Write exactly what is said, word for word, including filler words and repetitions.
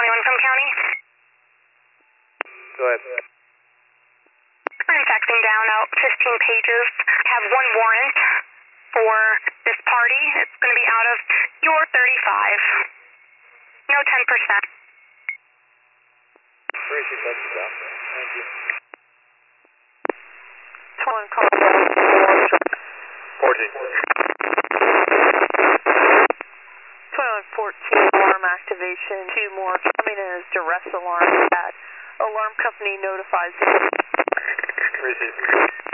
Anyone from county? Go ahead. I'm faxing down out fifteen pages. I have one warrant for this party. It's going to be out of your thirty-five. No ten percent. Appreciate that, Suzanne. Thank you. twenty-one Colorado. fourteen. twenty-one fourteen alarm activation. Two more coming in as duress alarm. That alarm company notifies. Receive.